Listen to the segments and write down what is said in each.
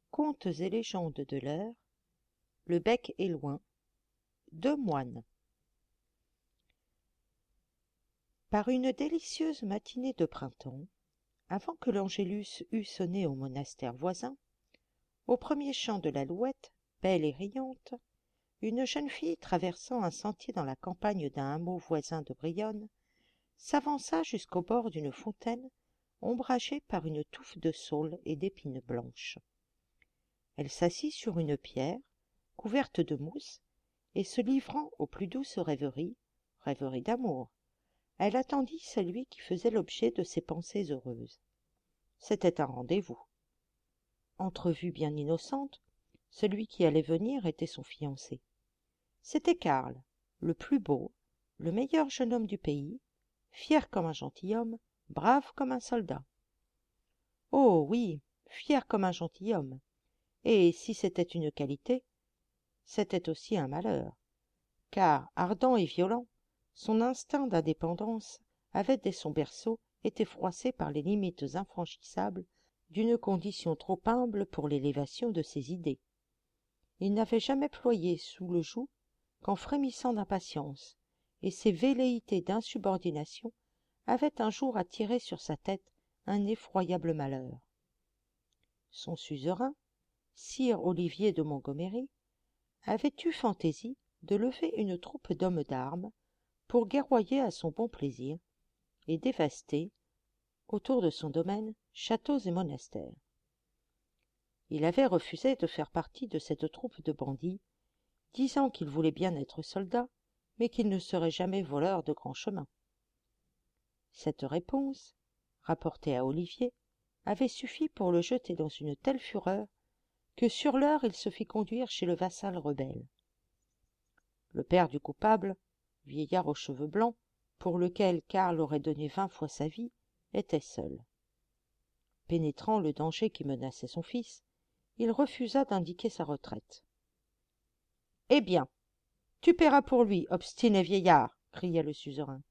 Contes et légendes de l'heure, le bec est loin, deux moines. Par une délicieuse matinée de printemps, avant que l'Angélus eût sonné au monastère voisin, au premier chant de l'alouette, belle et riante, une jeune fille traversant un sentier dans la campagne d'un hameau voisin de Brionne s'avança jusqu'au bord d'une fontaine ombragée par une touffe de saules et d'épines blanches. Elle s'assit sur une pierre, couverte de mousse, et se livrant aux plus douces rêveries d'amour, elle attendit celui qui faisait l'objet de ses pensées heureuses. C'était un rendez-vous. Entrevue bien innocente, celui qui allait venir était son fiancé. C'était Karl, le plus beau, le meilleur jeune homme du pays, fier comme un gentilhomme, brave comme un soldat. Oh oui, fier comme un gentilhomme. Et si c'était une qualité, c'était aussi un malheur, car, ardent et violent, son instinct d'indépendance avait dès son berceau été froissé par les limites infranchissables d'une condition trop humble pour l'élévation de ses idées. Il n'avait jamais ployé sous le joug qu'en frémissant d'impatience, et ses velléités d'insubordination avaient un jour attiré sur sa tête un effroyable malheur. Son suzerain, sire Olivier de Montgomery, avait eu fantaisie de lever une troupe d'hommes d'armes pour guerroyer à son bon plaisir et dévaster, autour de son domaine, châteaux et monastères. Il avait refusé de faire partie de cette troupe de bandits, disant qu'il voulait bien être soldat, mais qu'il ne serait jamais voleur de grands chemins. Cette réponse, rapportée à Olivier, avait suffi pour le jeter dans une telle fureur que sur l'heure il se fit conduire chez le vassal rebelle. Le père du coupable, vieillard aux cheveux blancs, pour lequel Karl aurait donné 20 fois sa vie, était seul. Pénétrant le danger qui menaçait son fils, il refusa d'indiquer sa retraite. « Eh bien, tu paieras pour lui, obstiné vieillard !» cria le suzerain.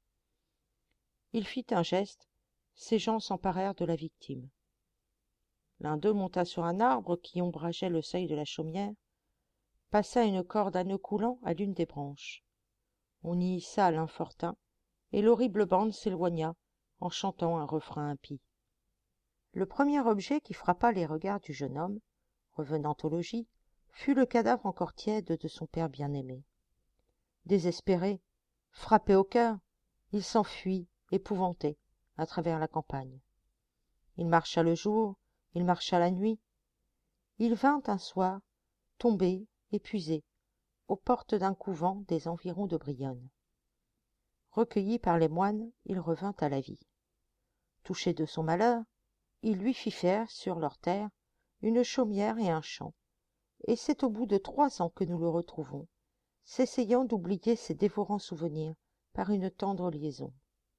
Il fit un geste, ses gens s'emparèrent de la victime. L'un d'eux monta sur un arbre qui ombrageait le seuil de la chaumière, passa une corde à nœud coulant à l'une des branches. On y hissa l'infortun, et l'horrible bande s'éloigna en chantant un refrain impie. Le premier objet qui frappa les regards du jeune homme, revenant au logis, fut le cadavre encore tiède de son père bien-aimé. Désespéré, frappé au cœur, il s'enfuit, épouvanté, à travers la campagne. Il marcha le jour, il marcha la nuit. Il vint un soir, tombé, épuisé, aux portes d'un couvent des environs de Brionne. Recueilli par les moines, il revint à la vie. Touché de son malheur, il lui fit faire, sur leur terre, une chaumière et un champ, et c'est au bout de 3 ans que nous le retrouvons, s'essayant d'oublier ses dévorants souvenirs par une tendre liaison.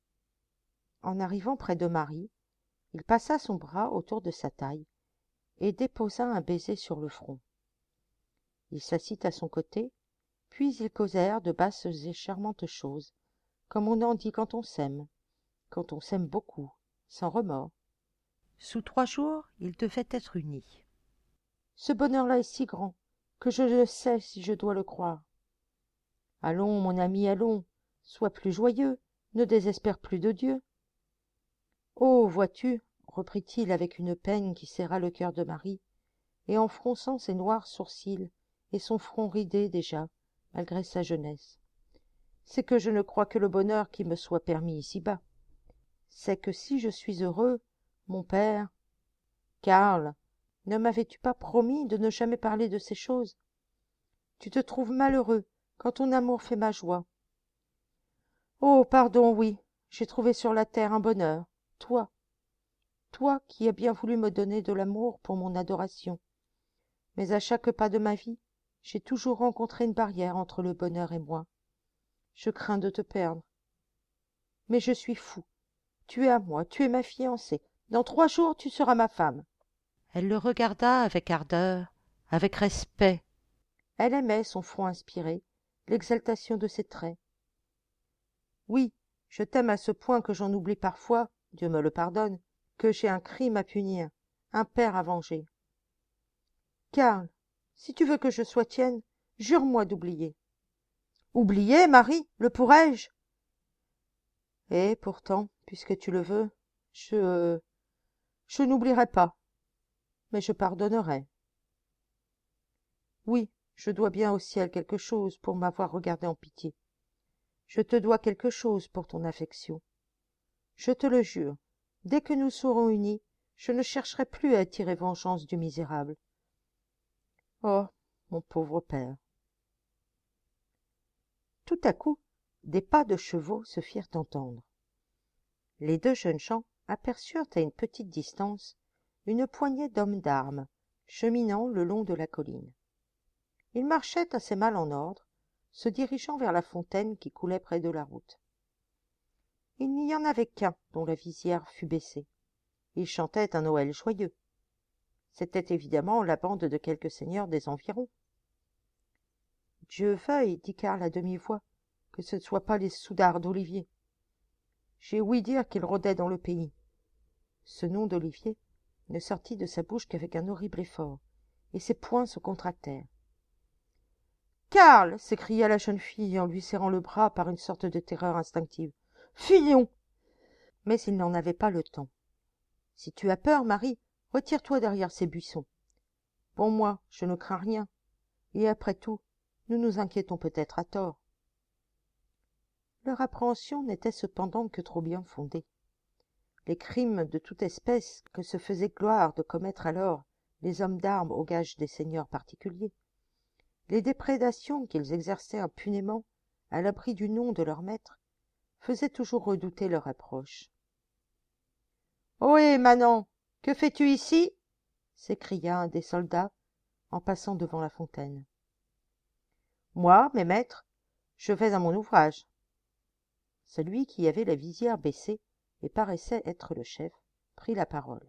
En arrivant près de Marie, il passa son bras autour de sa taille et déposa un baiser sur le front. Il s'assit à son côté, puis ils causèrent de basses et charmantes choses, comme on en dit quand on s'aime beaucoup, sans remords. Sous 3 jours, ils devaient être unis. Ce bonheur-là est si grand que je ne sais si je dois le croire. Allons, mon ami, allons, sois plus joyeux, ne désespère plus de Dieu. Oh, vois-tu, reprit-il avec une peine qui serra le cœur de Marie, et en fronçant ses noirs sourcils et son front ridé déjà, malgré sa jeunesse, c'est que je ne crois que le bonheur qui me soit permis ici-bas. C'est que si je suis heureux, mon père... Karl, ne m'avais-tu pas promis de ne jamais parler de ces choses? Tu te trouves malheureux quand ton amour fait ma joie. Oh, pardon, oui, j'ai trouvé sur la terre un bonheur, toi qui as bien voulu me donner de l'amour pour mon adoration. Mais à chaque pas de ma vie, j'ai toujours rencontré une barrière entre le bonheur et moi. Je crains de te perdre. Mais je suis fou. Tu es à moi, tu es ma fiancée. Dans 3 jours, tu seras ma femme. Elle le regarda avec ardeur, avec respect. Elle aimait son front inspiré, l'exaltation de ses traits. Oui, je t'aime à ce point que j'en oublie parfois, Dieu me le pardonne, que j'ai un crime à punir, un père à venger. Karl, si tu veux que je sois tienne, jure-moi d'oublier. Oublier, Marie, le pourrais-je? Et pourtant, puisque tu le veux, je n'oublierai pas, mais je pardonnerai. Oui, je dois bien au ciel quelque chose pour m'avoir regardé en pitié. Je te dois quelque chose pour ton affection. Je te le jure, dès que nous serons unis, je ne chercherai plus à tirer vengeance du misérable. Oh, mon pauvre père. Tout à coup, des pas de chevaux se firent entendre. Les deux jeunes gens aperçurent à une petite distance une poignée d'hommes d'armes cheminant le long de la colline. Ils marchaient assez mal en ordre, se dirigeant vers la fontaine qui coulait près de la route. Il n'y en avait qu'un dont la visière fût baissée. Il chantait un Noël joyeux. C'était évidemment la bande de quelques seigneurs des environs. « Dieu veuille, dit Karl à demi-voix, que ce ne soit pas les soudards d'Olivier. J'ai ouï dire qu'ils rôdaient dans le pays. » Ce nom d'Olivier ne sortit de sa bouche qu'avec un horrible effort, et ses poings se contractèrent. « Karl !» s'écria la jeune fille en lui serrant le bras par une sorte de terreur instinctive. « Fuyons !» Mais il n'en avait pas le temps. « Si tu as peur, Marie, retire-toi derrière ces buissons. Pour moi, je ne crains rien, et après tout, nous nous inquiétons peut-être à tort. » Leur appréhension n'était cependant que trop bien fondée. Les crimes de toute espèce que se faisaient gloire de commettre alors les hommes d'armes au gage des seigneurs particuliers, les déprédations qu'ils exerçaient impunément à l'abri du nom de leur maître, faisaient toujours redouter leur approche. « Ohé, manant, que fais-tu ici ?» s'écria un des soldats en passant devant la fontaine. « Moi, mes maîtres, je vais à mon ouvrage. » Celui qui avait la visière baissée et paraissait être le chef prit la parole.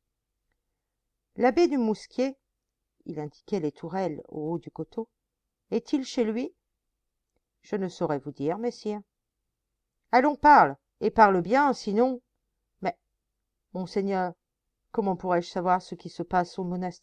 « L'abbé du Mousquier, il indiquait les tourelles au haut du coteau, est-il chez lui? »« Je ne saurais vous dire, messire. »« Allons, parle, et parle bien, sinon... »« Mais, monseigneur, comment pourrais-je savoir ce qui se passe au monastère? »«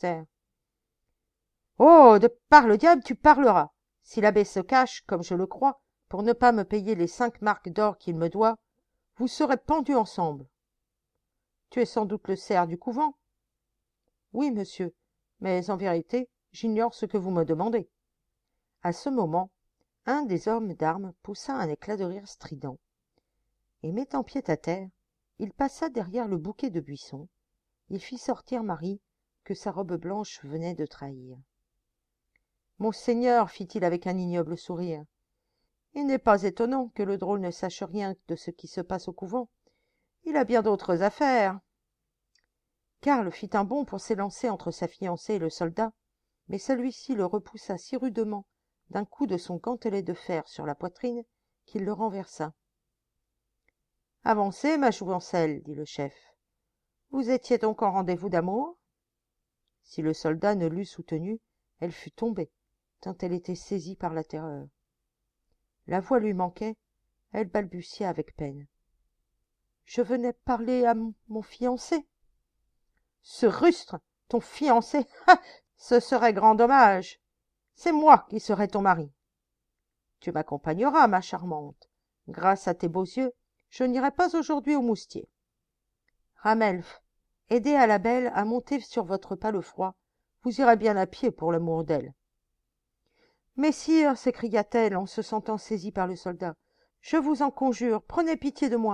Oh, de par le diable, tu parleras. Si l'abbé se cache, comme je le crois, pour ne pas me payer les 5 marcs d'or qu'il me doit, vous serez pendus ensemble. Tu es sans doute le serf du couvent? »« Oui, monsieur, mais en vérité, j'ignore ce que vous me demandez. » À ce moment, un des hommes d'armes poussa un éclat de rire strident, et mettant pied à terre, il passa derrière le bouquet de buissons, il fit sortir Marie, que sa robe blanche venait de trahir. « Monseigneur, fit-il avec un ignoble sourire, il n'est pas étonnant que le drôle ne sache rien de ce qui se passe au couvent. Il a bien d'autres affaires. » Karl fit un bond pour s'élancer entre sa fiancée et le soldat, mais celui-ci le repoussa si rudement d'un coup de son gantelet de fer sur la poitrine qu'il le renversa. « Avancez, ma jouvencelle, dit le chef. Vous étiez donc en rendez-vous d'amour? » Si le soldat ne l'eût soutenue, elle fût tombée, tant elle était saisie par la terreur. La voix lui manquait, elle balbutia avec peine. « Je venais parler à mon fiancé. »« Ce rustre, ton fiancé, ah, ce serait grand dommage. C'est moi qui serai ton mari. Tu m'accompagneras, ma charmante. Grâce à tes beaux yeux, je n'irai pas aujourd'hui au moustier. Ramelf, aidez à la belle à monter sur votre palefroid. Vous irez bien à pied pour l'amour d'elle. »« Messire, s'écria-t-elle en se sentant saisie par le soldat, je vous en conjure, prenez pitié de moi. »«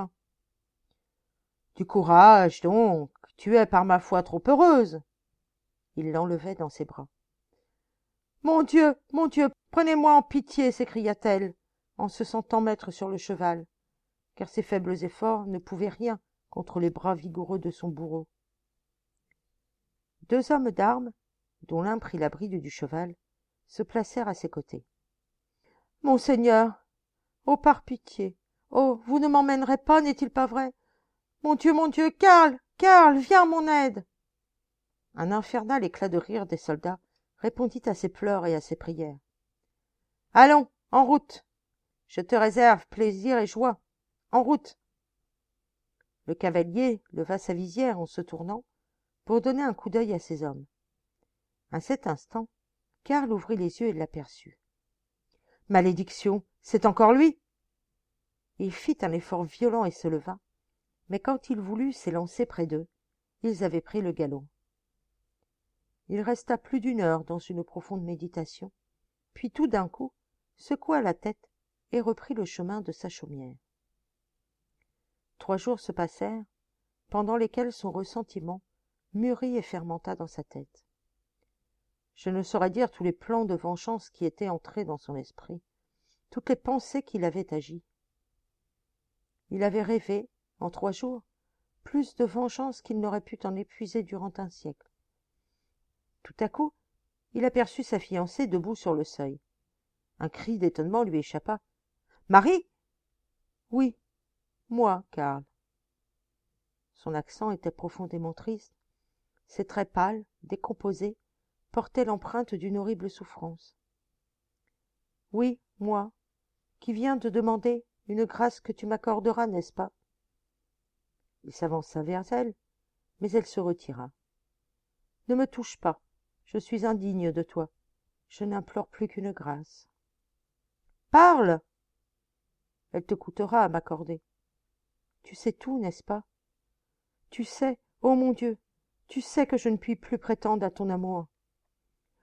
Du courage, donc, tu es par ma foi trop heureuse. » Il l'enlevait dans ses bras. « Mon Dieu, prenez-moi en pitié, s'écria-t-elle, en se sentant mettre sur le cheval, car ses faibles efforts ne pouvaient rien contre les bras vigoureux de son bourreau. Deux hommes d'armes, dont l'un prit la bride du cheval, se placèrent à ses côtés. « Monseigneur, oh, par pitié, oh, vous ne m'emmènerez pas, n'est-il pas vrai? Mon Dieu, Karl, viens à mon aide !» Un infernal éclat de rire des soldats répondit à ses pleurs et à ses prières. « Allons, en route. Je te réserve plaisir et joie. En route. » Le cavalier leva sa visière en se tournant pour donner un coup d'œil à ses hommes. À cet instant, Karl ouvrit les yeux et l'aperçut. « Malédiction, c'est encore lui !» Il fit un effort violent et se leva, mais quand il voulut s'élancer près d'eux, ils avaient pris le galop. Il resta plus d'1 heure dans une profonde méditation, puis tout d'un coup secoua la tête et reprit le chemin de sa chaumière. 3 jours se passèrent, pendant lesquels son ressentiment mûrit et fermenta dans sa tête. Je ne saurais dire tous les plans de vengeance qui étaient entrés dans son esprit, toutes les pensées qu'il avait agies. Il avait rêvé, en 3 jours, plus de vengeance qu'il n'aurait pu en épuiser durant un siècle. Tout à coup, il aperçut sa fiancée debout sur le seuil. Un cri d'étonnement lui échappa. « Marie !»« Oui, moi, Karl. » Son accent était profondément triste. Ses traits pâles, décomposés, portaient l'empreinte d'une horrible souffrance. « Oui, moi, qui viens de demander une grâce que tu m'accorderas, n'est-ce pas ?» Il s'avança vers elle, mais elle se retira. « Ne me touche pas, je suis indigne de toi. Je n'implore plus qu'une grâce. »« Parle !»« Elle te coûtera à m'accorder. Tu sais tout, n'est-ce pas? Tu sais, ô mon Dieu, tu sais que je ne puis plus prétendre à ton amour. »« Marie !»«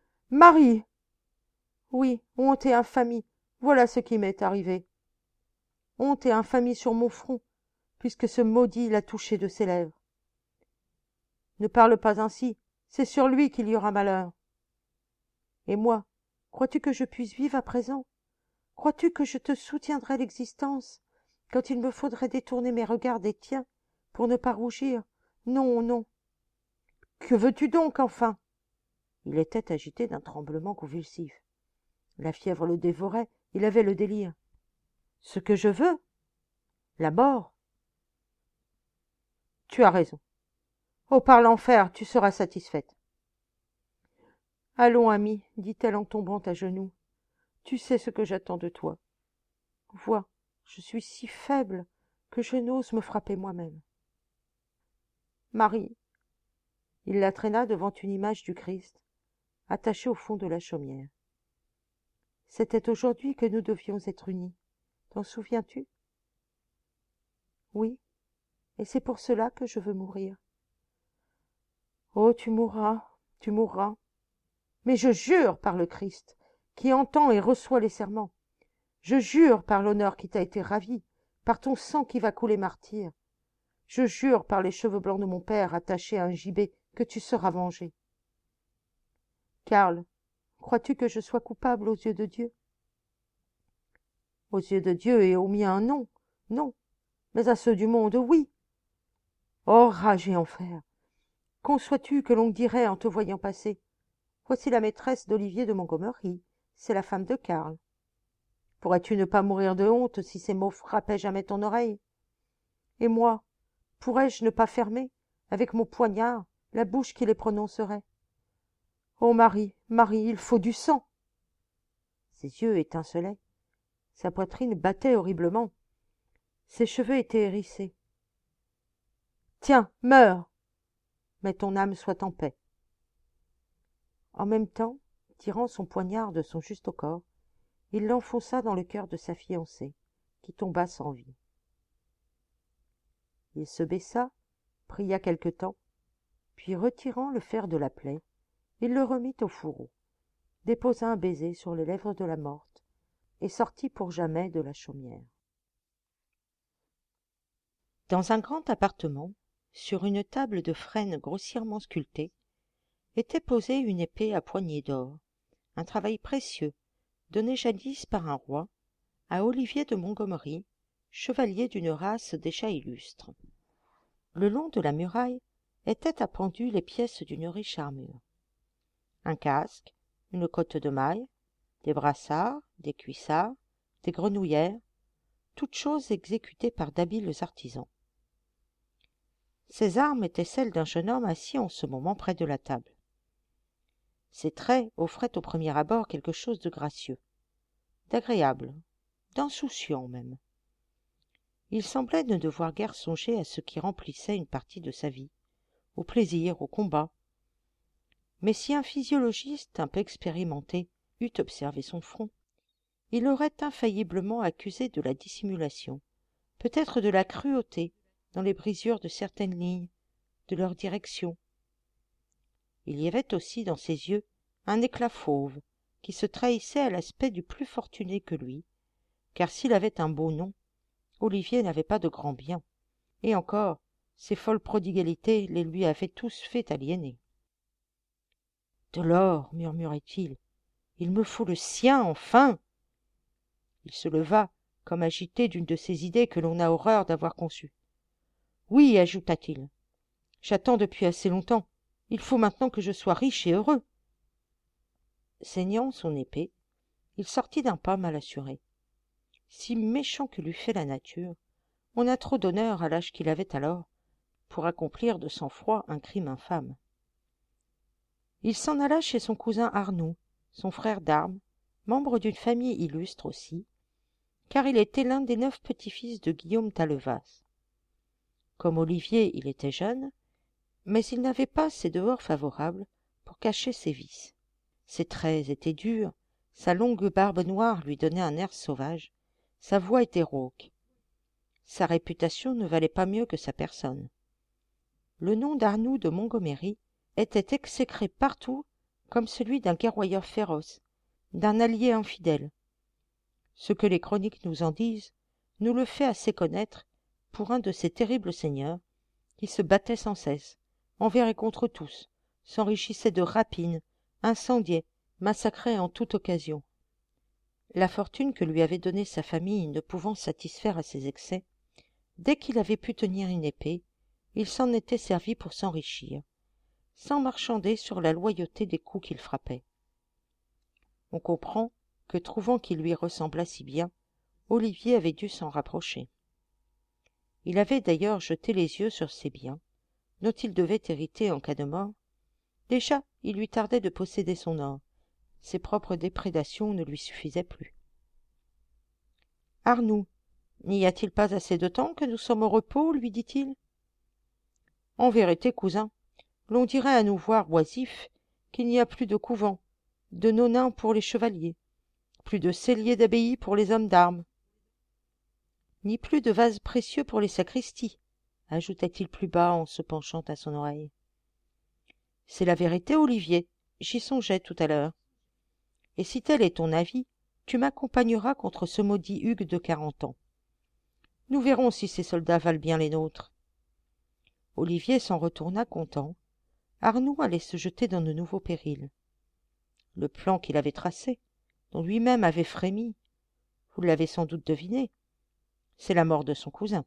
Oui, honte et infamie, voilà ce qui m'est arrivé. Honte et infamie sur mon front, puisque ce maudit l'a touché de ses lèvres. Ne parle pas ainsi, c'est sur lui qu'il y aura malheur. Et moi, crois-tu que je puisse vivre à présent? Crois-tu que je te soutiendrai l'existence quand il me faudrait détourner mes regards des tiens pour ne pas rougir? Non, non. Que veux-tu donc, enfin? Il était agité d'un tremblement convulsif. La fièvre le dévorait, il avait le délire. Ce que je veux? La mort. Tu as raison. Oh, par l'enfer, tu seras satisfaite. Allons, ami, dit-elle en tombant à genoux. Tu sais ce que j'attends de toi. Vois, je suis si faible que je n'ose me frapper moi-même. Marie. Il la traîna devant une image du Christ, attachée au fond de la chaumière. C'était aujourd'hui que nous devions être unis. T'en souviens-tu? Oui, et c'est pour cela que je veux mourir. Oh, tu mourras, tu mourras. Mais je jure par le Christ, qui entend et reçoit les serments. Je jure par l'honneur qui t'a été ravi, par ton sang qui va couler martyr. Je jure par les cheveux blancs de mon père attachés à un gibet que tu seras vengé. Karl, crois-tu que je sois coupable aux yeux de Dieu? Aux yeux de Dieu et aux miens, non, non, mais à ceux du monde, oui. Oh, rage et enfer! Conçois-tu que l'on dirait en te voyant passer? Voici la maîtresse d'Olivier de Montgomery, c'est la femme de Karl. Pourrais-tu ne pas mourir de honte si ces mots frappaient jamais ton oreille? Et moi, pourrais-je ne pas fermer, avec mon poignard, la bouche qui les prononcerait? Oh Marie, Marie, il faut du sang! Ses yeux étincelaient, sa poitrine battait horriblement, ses cheveux étaient hérissés. Tiens, meurs! Mais ton âme soit en paix. En même temps, tirant son poignard de son juste corps, il l'enfonça dans le cœur de sa fiancée, qui tomba sans vie. Il se baissa, pria quelque temps, puis retirant le fer de la plaie, il le remit au fourreau, déposa un baiser sur les lèvres de la morte et sortit pour jamais de la chaumière. Dans un grand appartement, sur une table de frêne grossièrement sculptée, était posée une épée à poignée d'or, un travail précieux, donné jadis par un roi à Olivier de Montgomery, chevalier d'une race déjà illustre. Le long de la muraille étaient appendues les pièces d'une riche armure. Un casque, une cotte de mailles, des brassards, des cuissards, des grenouillères, toutes choses exécutées par d'habiles artisans. Ces armes étaient celles d'un jeune homme assis en ce moment près de la table. Ses traits offraient au premier abord quelque chose de gracieux, d'agréable, d'insouciant même. Il semblait ne devoir guère songer à ce qui remplissait une partie de sa vie, au plaisir, au combat. Mais si un physiologiste un peu expérimenté eût observé son front, il aurait infailliblement accusé de la dissimulation, peut-être de la cruauté dans les brisures de certaines lignes, de leur direction. Il y avait aussi dans ses yeux un éclat fauve qui se trahissait à l'aspect du plus fortuné que lui, car s'il avait un beau nom, Olivier n'avait pas de grand bien, et encore, ses folles prodigalités les lui avaient tous fait aliéner. « De l'or, murmurait-il, il me faut le sien, enfin !» Il se leva, comme agité d'une de ces idées que l'on a horreur d'avoir conçues. « Oui, ajouta-t-il, j'attends depuis assez longtemps. Il faut maintenant que je sois riche et heureux. » Saignant son épée, il sortit d'un pas mal assuré. Si méchant que l'eût fait la nature, on a trop d'honneur à l'âge qu'il avait alors pour accomplir de sang-froid un crime infâme. Il s'en alla chez son cousin Arnoux, son frère d'armes, membre d'une famille illustre aussi, car il était l'un des 9 petits-fils de Guillaume Talevas. Comme Olivier, il était jeune, mais il n'avait pas ses dehors favorables pour cacher ses vices. Ses traits étaient durs, sa longue barbe noire lui donnait un air sauvage, sa voix était rauque. Sa réputation ne valait pas mieux que sa personne. Le nom d'Arnoux de Montgomery était exécré partout comme celui d'un guerroyeur féroce, d'un allié infidèle. Ce que les chroniques nous en disent nous le fait assez connaître pour un de ces terribles seigneurs qui se battaient sans cesse, envers et contre tous, s'enrichissaient de rapines, incendiaient, massacraient en toute occasion. La fortune que lui avait donnée sa famille ne pouvant satisfaire à ses excès, dès qu'il avait pu tenir une épée, il s'en était servi pour s'enrichir, sans marchander sur la loyauté des coups qu'il frappait. On comprend que, trouvant qu'il lui ressemblât si bien, Olivier avait dû s'en rapprocher. Il avait d'ailleurs jeté les yeux sur ses biens, dont il devait hériter en cas de mort. Déjà, il lui tardait de posséder son or. Ses propres déprédations ne lui suffisaient plus. « Arnoux, n'y a-t-il pas assez de temps que nous sommes au repos ?» lui dit-il. « En vérité, cousin, l'on dirait à nous voir oisifs qu'il n'y a plus de couvent, de nonins pour les chevaliers, plus de celliers d'abbaye pour les hommes d'armes, ni plus de vases précieux pour les sacristies, ajouta-t-il plus bas en se penchant à son oreille. C'est la vérité, Olivier, j'y songeais tout à l'heure. Et si tel est ton avis, tu m'accompagneras contre ce maudit Hugues de 40 ans. Nous verrons si ces soldats valent bien les nôtres. Olivier s'en retourna content. Arnoux allait se jeter dans de nouveaux périls. Le plan qu'il avait tracé, dont lui-même avait frémi, vous l'avez sans doute deviné, c'est la mort de son cousin.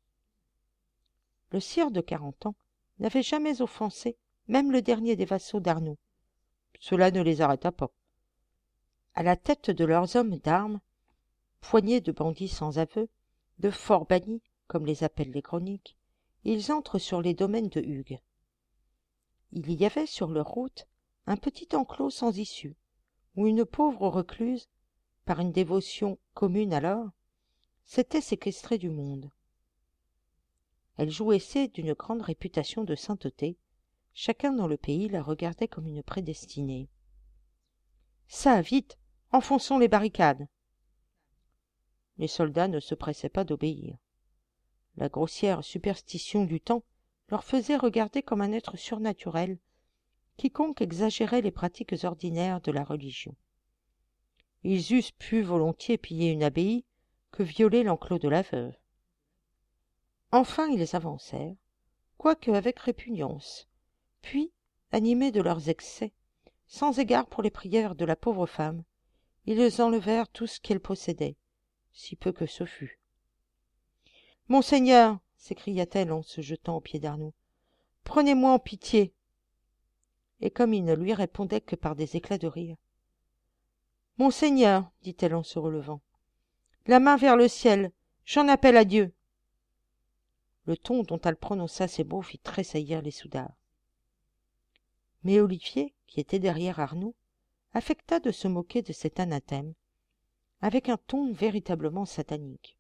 Le sire de 40 ans n'avait jamais offensé même le dernier des vassaux d'Arnoux. Cela ne les arrêta pas. À la tête de leurs hommes d'armes, poignée de bandits sans aveu, de forts bannis, comme les appellent les chroniques, ils entrent sur les domaines de Hugues. Il y avait sur leur route un petit enclos sans issue, où une pauvre recluse, par une dévotion commune alors, s'était séquestrée du monde. Elle jouissait d'une grande réputation de sainteté. Chacun dans le pays la regardait comme une prédestinée. « Ça, vite, enfonçons les barricades !» Les soldats ne se pressaient pas d'obéir. La grossière superstition du temps leur faisait regarder comme un être surnaturel quiconque exagérait les pratiques ordinaires de la religion. Ils eussent pu volontiers piller une abbaye que violer l'enclos de la veuve. Enfin ils avancèrent, quoique avec répugnance, puis, animés de leurs excès, sans égard pour les prières de la pauvre femme, ils enlevèrent tout ce qu'elle possédait, si peu que ce fût. « Monseigneur !» s'écria-t-elle en se jetant aux pieds d'Arnoux, « prenez-moi en pitié !» Et comme il ne lui répondait que par des éclats de rire, « Monseigneur !» dit-elle en se relevant, « la main vers le ciel, j'en appelle à Dieu !» Le ton dont elle prononça ces mots fit tressaillir les soudards. Mais Olivier, qui était derrière Arnoux, affecta de se moquer de cet anathème, avec un ton véritablement satanique.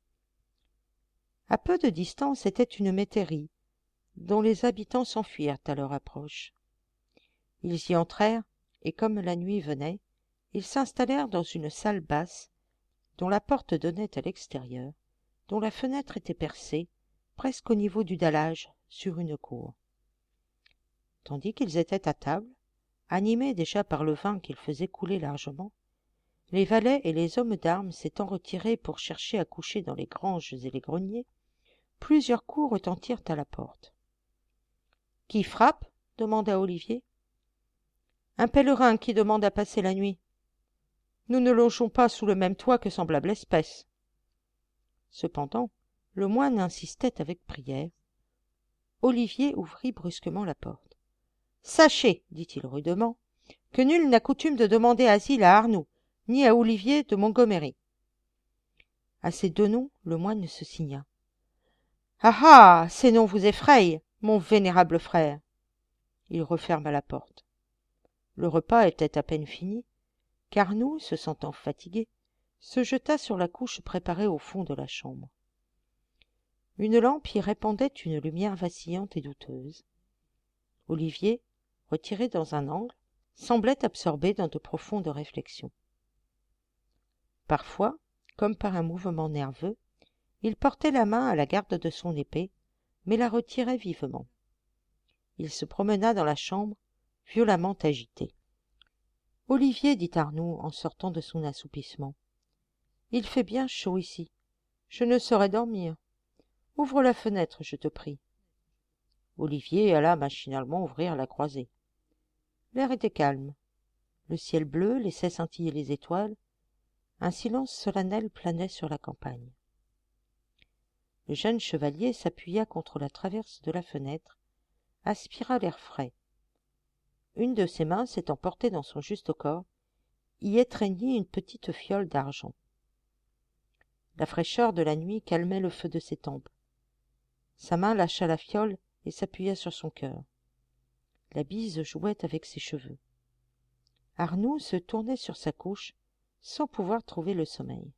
À peu de distance était une métairie, dont les habitants s'enfuirent à leur approche. Ils y entrèrent, et comme la nuit venait, ils s'installèrent dans une salle basse, dont la porte donnait à l'extérieur, dont la fenêtre était percée, presque au niveau du dallage, sur une cour. Tandis qu'ils étaient à table, animés déjà par le vin qu'ils faisaient couler largement, les valets et les hommes d'armes s'étant retirés pour chercher à coucher dans les granges et les greniers, plusieurs coups retentirent à la porte. « Qui frappe ?» demanda Olivier. « Un pèlerin qui demande à passer la nuit. Nous ne logeons pas sous le même toit que semblable espèce. » Cependant, le moine insistait avec prière. Olivier ouvrit brusquement la porte. « Sachez, dit-il rudement, que nul n'a coutume de demander asile à Arnoux, ni à Olivier de Montgomery. » À ces deux noms, le moine se signa. « Ah ah, ces noms vous effrayent, mon vénérable frère. » Il referma la porte. Le repas était à peine fini, qu'Arnoux, se sentant fatigué, se jeta sur la couche préparée au fond de la chambre. Une lampe y répandait une lumière vacillante et douteuse. Olivier, retiré dans un angle, semblait absorbé dans de profondes réflexions. Parfois, comme par un mouvement nerveux, il portait la main à la garde de son épée, mais la retirait vivement. Il se promena dans la chambre, violemment agité. « Olivier, dit Arnoux en sortant de son assoupissement, il fait bien chaud ici. Je ne saurais dormir. Ouvre la fenêtre, je te prie. » Olivier alla machinalement ouvrir la croisée. L'air était calme. Le ciel bleu laissait scintiller les étoiles. Un silence solennel planait sur la campagne. Le jeune chevalier s'appuya contre la traverse de la fenêtre, aspira l'air frais. Une de ses mains s'étant portée dans son juste corps, y étreignit une petite fiole d'argent. La fraîcheur de la nuit calmait le feu de ses tempes. Sa main lâcha la fiole et s'appuya sur son cœur. La bise jouait avec ses cheveux. Arnoux se tournait sur sa couche, sans pouvoir trouver le sommeil.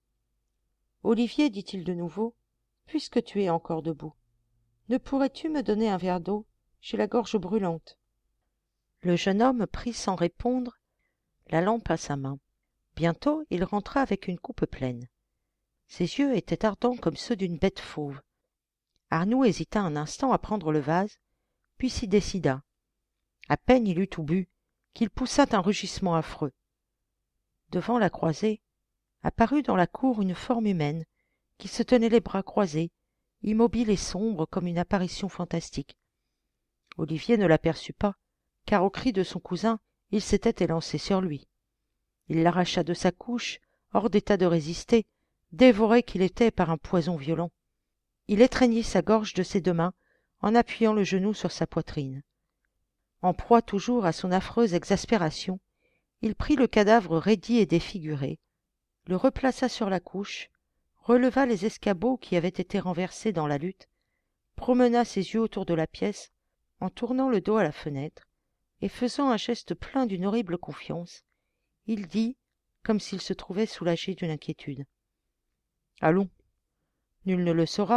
« Olivier, dit-il de nouveau, puisque tu es encore debout, ne pourrais-tu me donner un verre d'eau? J'ai la gorge brûlante. » Le jeune homme prit sans répondre la lampe à sa main. Bientôt il rentra avec une coupe pleine. Ses yeux étaient ardents comme ceux d'une bête fauve. Arnoux hésita un instant à prendre le vase, puis s'y décida. À peine il eut tout bu, qu'il poussa un rugissement affreux. Devant la croisée, apparut dans la cour une forme humaine, qui se tenait les bras croisés, immobile et sombre comme une apparition fantastique. Olivier ne l'aperçut pas, car au cri de son cousin, il s'était élancé sur lui. Il l'arracha de sa couche, hors d'état de résister, dévoré qu'il était par un poison violent. Il étreignit sa gorge de ses deux mains, en appuyant le genou sur sa poitrine. En proie toujours à son affreuse exaspération, il prit le cadavre raidi et défiguré, le replaça sur la couche, releva les escabeaux qui avaient été renversés dans la lutte, promena ses yeux autour de la pièce, en tournant le dos à la fenêtre, et faisant un geste plein d'une horrible confiance, il dit, comme s'il se trouvait soulagé d'une inquiétude. « Allons, nul ne le saura. »«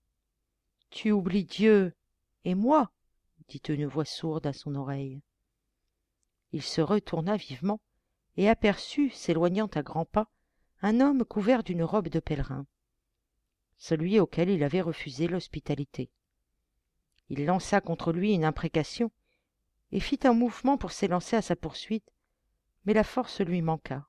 Tu oublies Dieu et moi, » dit une voix sourde à son oreille. Il se retourna vivement et aperçut, s'éloignant à grands pas, un homme couvert d'une robe de pèlerin, celui auquel il avait refusé l'hospitalité. Il lança contre lui une imprécation et fit un mouvement pour s'élancer à sa poursuite, mais la force lui manqua.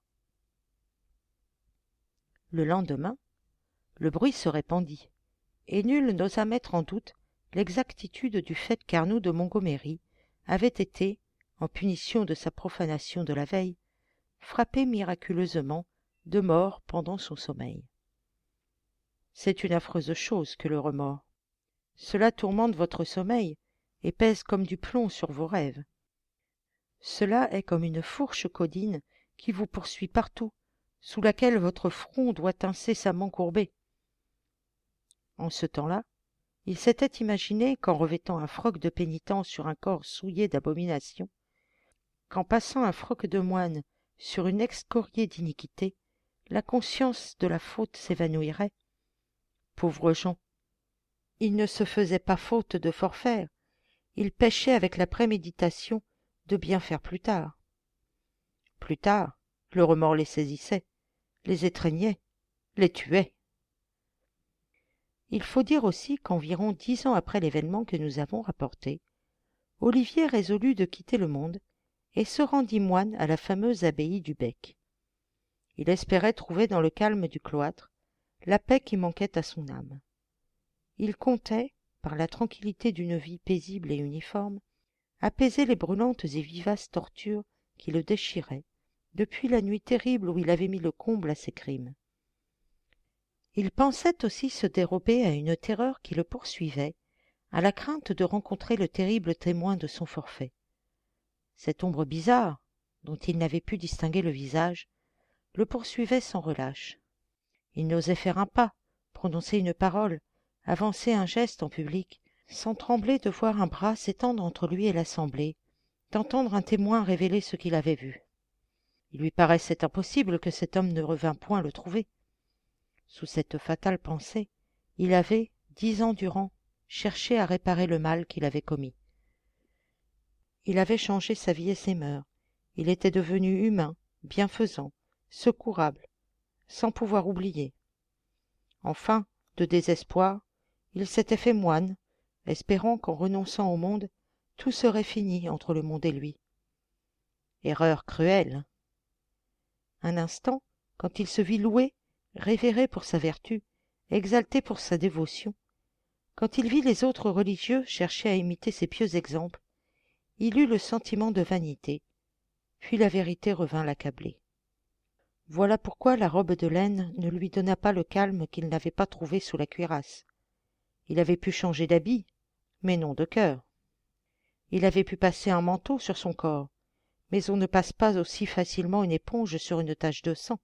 Le lendemain, le bruit se répandit, et nul n'osa mettre en doute l'exactitude du fait qu'Arnoux de Montgomery avait été, en punition de sa profanation de la veille, frappé miraculeusement de mort pendant son sommeil. C'est une affreuse chose que le remords. Cela tourmente votre sommeil et pèse comme du plomb sur vos rêves. Cela est comme une fourche caudine qui vous poursuit partout, sous laquelle votre front doit incessamment courber. En ce temps-là, il s'était imaginé qu'en revêtant un froc de pénitence sur un corps souillé d'abomination, qu'en passant un froc de moine sur une excoriée d'iniquité, la conscience de la faute s'évanouirait. Pauvres gens, ils ne se faisaient pas faute de forfaire, ils péchaient avec la préméditation de bien faire plus tard. Plus tard, le remords les saisissait, les étreignait, les tuait. Il faut dire aussi qu'environ 10 ans après l'événement que nous avons rapporté, Olivier résolut de quitter le monde et se rendit moine à la fameuse abbaye du Bec. Il espérait trouver dans le calme du cloître la paix qui manquait à son âme. Il comptait, par la tranquillité d'une vie paisible et uniforme, apaiser les brûlantes et vivaces tortures qui le déchiraient depuis la nuit terrible où il avait mis le comble à ses crimes. Il pensait aussi se dérober à une terreur qui le poursuivait, à la crainte de rencontrer le terrible témoin de son forfait. Cette ombre bizarre, dont il n'avait pu distinguer le visage, le poursuivait sans relâche. Il n'osait faire un pas, prononcer une parole, avancer un geste en public, sans trembler de voir un bras s'étendre entre lui et l'assemblée, d'entendre un témoin révéler ce qu'il avait vu. Il lui paraissait impossible que cet homme ne revînt point le trouver. Sous cette fatale pensée, il avait, 10 ans durant, cherché à réparer le mal qu'il avait commis. Il avait changé sa vie et ses mœurs. Il était devenu humain, bienfaisant, secourable, sans pouvoir oublier. Enfin, de désespoir, il s'était fait moine, espérant qu'en renonçant au monde, tout serait fini entre le monde et lui. Erreur cruelle. Un instant, quand il se vit loué, révéré pour sa vertu, exalté pour sa dévotion, quand il vit les autres religieux chercher à imiter ses pieux exemples, il eut le sentiment de vanité, puis la vérité revint l'accabler. Voilà pourquoi la robe de laine ne lui donna pas le calme qu'il n'avait pas trouvé sous la cuirasse. Il avait pu changer d'habit, mais non de cœur. Il avait pu passer un manteau sur son corps, mais on ne passe pas aussi facilement une éponge sur une tache de sang.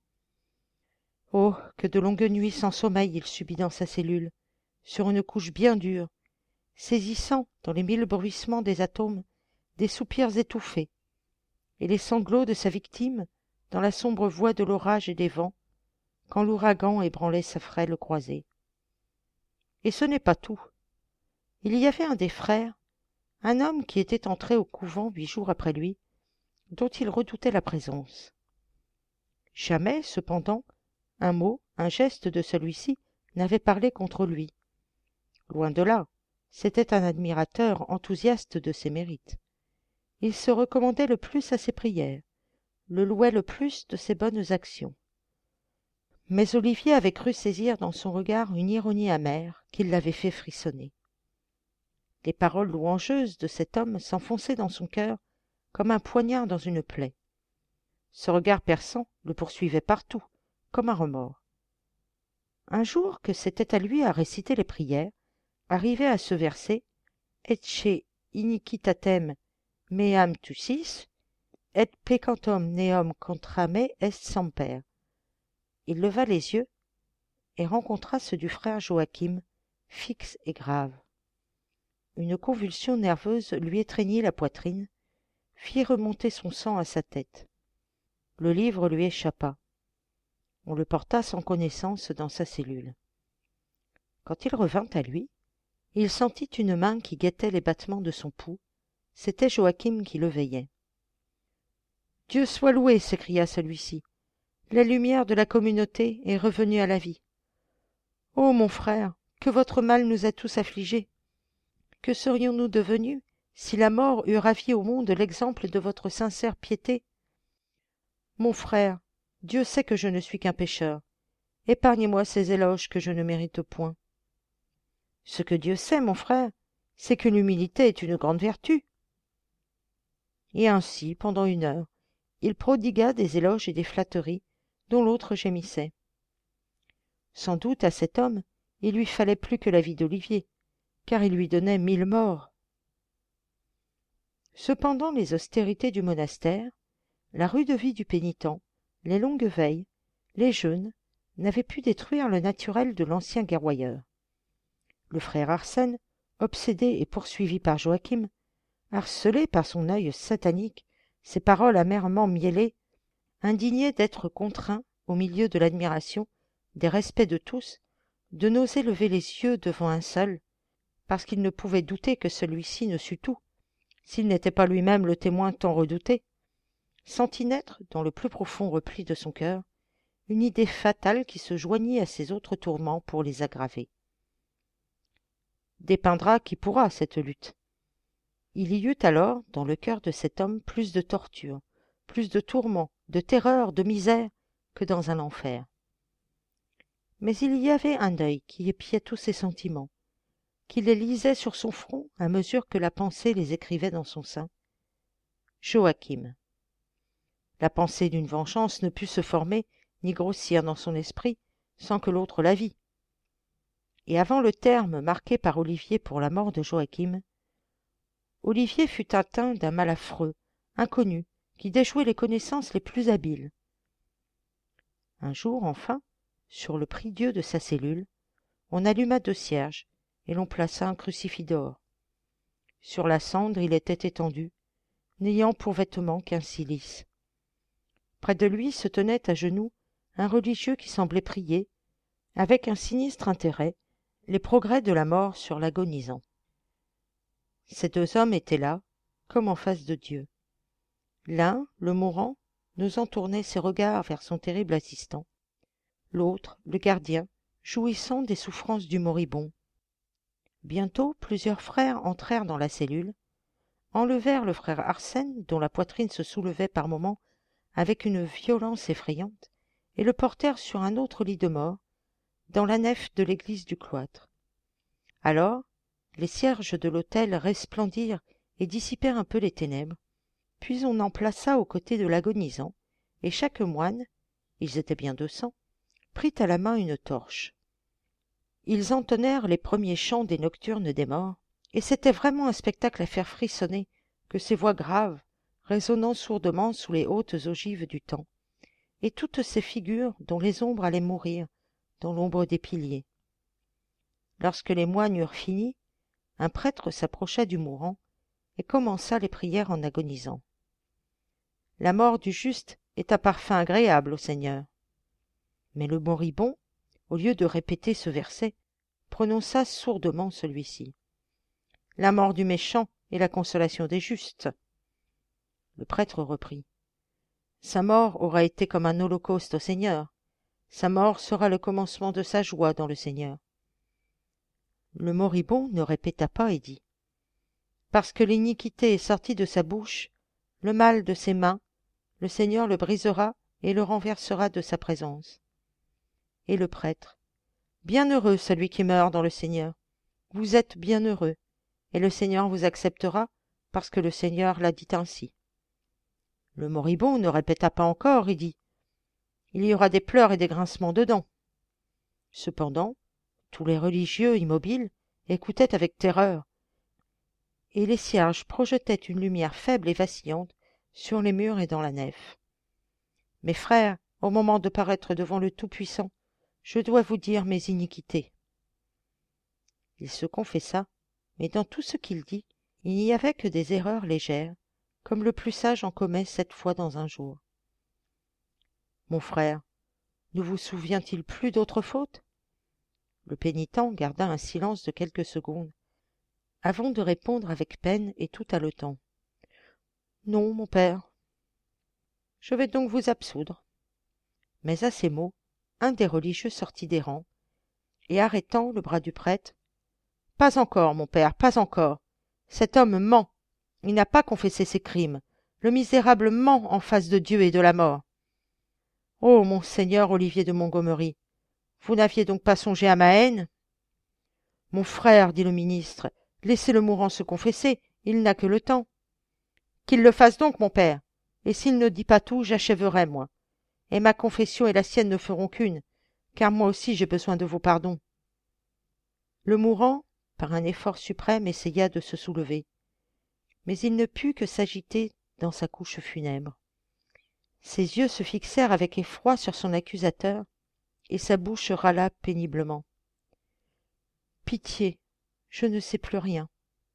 Oh, que de longues nuits sans sommeil il subit dans sa cellule, sur une couche bien dure, saisissant, dans les 1000 bruissements des atomes, des soupirs étouffés, et les sanglots de sa victime dans la sombre voie de l'orage et des vents, quand l'ouragan ébranlait sa frêle croisée. Et ce n'est pas tout. Il y avait un des frères, un homme qui était entré au couvent 8 jours après lui, dont il redoutait la présence. Jamais, cependant, un mot, un geste de celui-ci n'avait parlé contre lui. Loin de là, c'était un admirateur enthousiaste de ses mérites. Il se recommandait le plus à ses prières, le louait le plus de ses bonnes actions. Mais Olivier avait cru saisir dans son regard une ironie amère qui l'avait fait frissonner. Les paroles louangeuses de cet homme s'enfonçaient dans son cœur comme un poignard dans une plaie. Ce regard perçant le poursuivait partout, comme un remords. Un jour que c'était à lui à réciter les prières, arrivé à ce verset « Ecce iniquitatem meam tucis, et peccatum neum contra me est semper », il leva les yeux et rencontra ceux du frère Joachim, fixes et graves. Une convulsion nerveuse lui étreignit la poitrine, fit remonter son sang à sa tête. Le livre lui échappa. On le porta sans connaissance dans sa cellule. Quand il revint à lui, il sentit une main qui guettait les battements de son pouls. C'était Joachim qui le veillait. « Dieu soit loué !» s'écria celui-ci. « La lumière de la communauté est revenue à la vie. Ô mon frère, que votre mal nous a tous affligés! Que serions-nous devenus si la mort eût ravi au monde l'exemple de votre sincère piété? Mon frère, Dieu sait que je ne suis qu'un pécheur. Épargnez-moi ces éloges que je ne mérite point. Ce que Dieu sait, mon frère, c'est que l'humilité est une grande vertu. » Et ainsi, pendant 1 heure, il prodigua des éloges et des flatteries dont l'autre gémissait. Sans doute à cet homme il lui fallait plus que la vie d'Olivier, car il lui donnait 1000 morts. Cependant les austérités du monastère, la rude vie du pénitent, les longues veilles, les jeûnes, n'avaient pu détruire le naturel de l'ancien guerroyeur. Le frère Arsène, obsédé et poursuivi par Joachim, harcelé par son œil satanique, ses paroles amèrement miellées, indigné d'être contraint, au milieu de l'admiration, des respects de tous, de n'oser lever les yeux devant un seul, parce qu'il ne pouvait douter que celui-ci ne sût tout, s'il n'était pas lui-même le témoin tant redouté, sentit naître, dans le plus profond repli de son cœur, une idée fatale qui se joignit à ses autres tourments pour les aggraver. Dépeindra qui pourra cette lutte. Il y eut alors, dans le cœur de cet homme, plus de torture, plus de tourments, de terreur, de misère, que dans un enfer. Mais il y avait un œil qui épiait tous ses sentiments, qui les lisait sur son front à mesure que la pensée les écrivait dans son sein. Joachim. La pensée d'une vengeance ne put se former ni grossir dans son esprit sans que l'autre la vît. Et avant le terme marqué par Olivier pour la mort de Joachim, Olivier fut atteint d'un mal affreux, inconnu, qui déjouait les connaissances les plus habiles. Un jour, enfin, sur le prie-dieu de sa cellule, on alluma 2 cierges et l'on plaça un crucifix d'or. Sur la cendre il était étendu, n'ayant pour vêtement qu'un cilice. Près de lui se tenait à genoux un religieux qui semblait prier, avec un sinistre intérêt, les progrès de la mort sur l'agonisant. Ces 2 hommes étaient là, comme en face de Dieu. L'un, le mourant, n'osant tourner ses regards vers son terrible assistant. L'autre, le gardien, jouissant des souffrances du moribond. Bientôt, plusieurs frères entrèrent dans la cellule, enlevèrent le frère Arsène, dont la poitrine se soulevait par moments avec une violence effrayante, et le portèrent sur un autre lit de mort, dans la nef de l'église du cloître. Alors, les cierges de l'autel resplendirent et dissipèrent un peu les ténèbres, puis on en plaça aux côtés de l'agonisant, et chaque moine, ils étaient bien 200, prit à la main une torche. Ils entonnèrent les premiers chants des nocturnes des morts, et c'était vraiment un spectacle à faire frissonner que ces voix graves, résonnant sourdement sous les hautes ogives du temps, et toutes ces figures dont les ombres allaient mourir dans l'ombre des piliers. Lorsque les moines eurent fini, un prêtre s'approcha du mourant et commença les prières en agonisant. La mort du juste est un parfum agréable au Seigneur. Mais le moribond, au lieu de répéter ce verset, prononça sourdement celui-ci. La mort du méchant est la consolation des justes. Le prêtre reprit. Sa mort aura été comme un holocauste au Seigneur. Sa mort sera le commencement de sa joie dans le Seigneur. Le moribond ne répéta pas et dit. Parce que l'iniquité est sortie de sa bouche, le mal de ses mains, le Seigneur le brisera et le renversera de sa présence. Et le prêtre. Bienheureux celui qui meurt dans le Seigneur. Vous êtes bienheureux, et le Seigneur vous acceptera, parce que le Seigneur l'a dit ainsi. Le moribond ne répéta pas encore et dit. Il y aura des pleurs et des grincements de dents. Cependant, tous les religieux immobiles écoutaient avec terreur, et les cierges projetaient une lumière faible et vacillante sur les murs et dans la nef. Mes frères, au moment de paraître devant le Tout-Puissant, je dois vous dire mes iniquités. Il se confessa, mais dans tout ce qu'il dit, il n'y avait que des erreurs légères, comme le plus sage en commet 7 fois dans un jour. Mon frère, ne vous souvient-il plus d'autres fautes? Le pénitent garda un silence de quelques secondes, avant de répondre avec peine et tout haletant. Non, mon père. Je vais donc vous absoudre. Mais à ces mots, un des religieux sortit des rangs, et arrêtant le bras du prêtre, pas encore, mon père, pas encore. Cet homme ment. Il n'a pas confessé ses crimes. Le misérable ment en face de Dieu et de la mort. Oh, mon seigneur Olivier de Montgomery, vous n'aviez donc pas songé à ma haine? Mon frère, dit le ministre, laissez le mourant se confesser, il n'a que le temps. Qu'il le fasse donc, mon père, et s'il ne dit pas tout, j'achèverai, moi. Et ma confession et la sienne ne feront qu'une, car moi aussi j'ai besoin de vos pardons. Le mourant, par un effort suprême, essaya de se soulever, mais il ne put que s'agiter dans sa couche funèbre. Ses yeux se fixèrent avec effroi sur son accusateur, et sa bouche râla péniblement. « Pitié, je ne sais plus rien. »«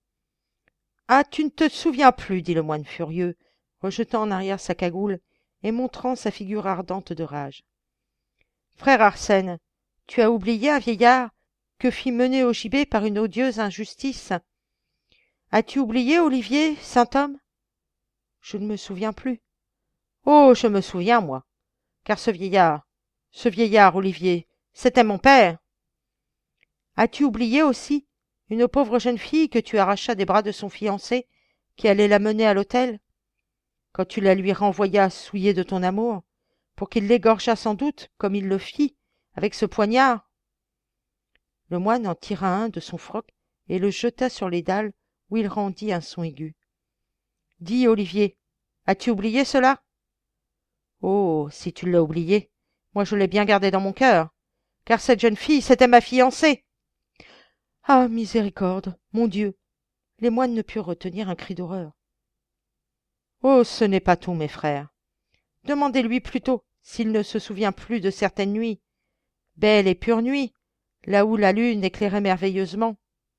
Ah, tu ne te souviens plus, dit le moine furieux, rejetant en arrière sa cagoule et montrant sa figure ardente de rage. « Frère Arsène, tu as oublié un vieillard que fit mener au gibet par une odieuse injustice. As-tu oublié, Olivier, saint homme? Je ne me souviens plus. Oh, je me souviens, moi, car ce vieillard, Olivier, c'était mon père. As-tu oublié aussi une pauvre jeune fille que tu arrachas des bras de son fiancé, qui allait la mener à l'autel, quand tu la lui renvoyas souillée de ton amour, pour qu'il l'égorgeât sans doute, comme il le fit, avec ce poignard? Le moine en tira un de son froc et le jeta sur les dalles, où il rendit un son aigu. Dis, Olivier, as-tu oublié cela? Oh, si tu l'as oublié, moi je l'ai bien gardé dans mon cœur, car cette jeune fille, c'était ma fiancée. Ah, miséricorde, mon Dieu! Les moines ne purent retenir un cri d'horreur. Oh, ce n'est pas tout, mes frères. Demandez-lui plutôt s'il ne se souvient plus de certaines nuits, belles et pures nuits, là où la lune éclairait merveilleusement.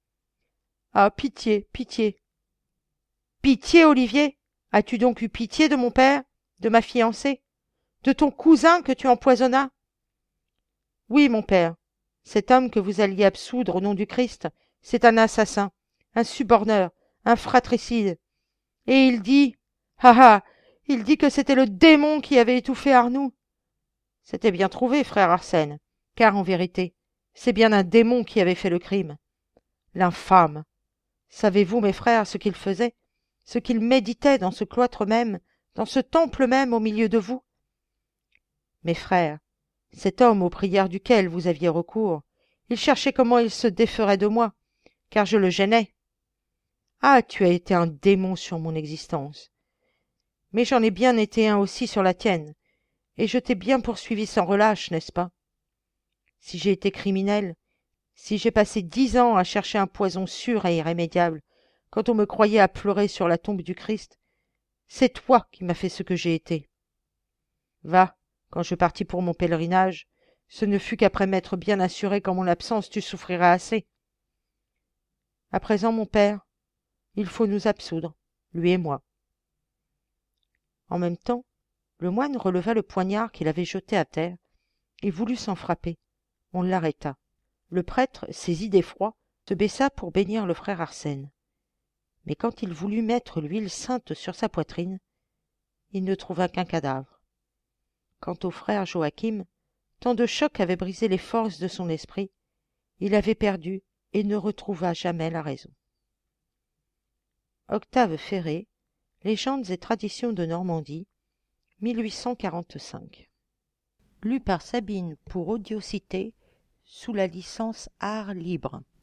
Ah, pitié, pitié. Pitié, Olivier? As-tu donc eu pitié de mon père, de ma fiancée, de ton cousin que tu empoisonnas? Oui, mon père, cet homme que vous alliez absoudre au nom du Christ, c'est un assassin, un suborneur, un fratricide. Et il dit, ah ah, il dit que c'était le démon qui avait étouffé Arnould. C'était bien trouvé, frère Arsène, car en vérité, c'est bien un démon qui avait fait le crime. L'infâme! Savez-vous, mes frères, ce qu'il faisait, ce qu'il méditait dans ce cloître même, dans ce temple même au milieu de vous? Mes frères, cet homme aux prières duquel vous aviez recours, il cherchait comment il se déferait de moi, car je le gênais. Ah, tu as été un démon sur mon existence. Mais j'en ai bien été un aussi sur la tienne, et je t'ai bien poursuivi sans relâche, n'est-ce pas? Si j'ai été criminel, si j'ai passé 10 ans à chercher un poison sûr et irrémédiable, quand on me croyait à pleurer sur la tombe du Christ, c'est toi qui m'as fait ce que j'ai été. Va, quand je partis pour mon pèlerinage, ce ne fut qu'après m'être bien assuré qu'en mon absence tu souffriras assez. À présent, mon père, il faut nous absoudre, lui et moi. En même temps, le moine releva le poignard qu'il avait jeté à terre et voulut s'en frapper. On l'arrêta. Le prêtre, saisi d'effroi, se baissa pour bénir le frère Arsène. Mais quand il voulut mettre l'huile sainte sur sa poitrine, il ne trouva qu'un cadavre. Quant au frère Joachim, tant de chocs avaient brisé les forces de son esprit, il avait perdu et ne retrouva jamais la raison. Octave Ferré, Légendes et traditions de Normandie, 1845. Lu par Sabine pour Audiocité, sous la licence Art libre.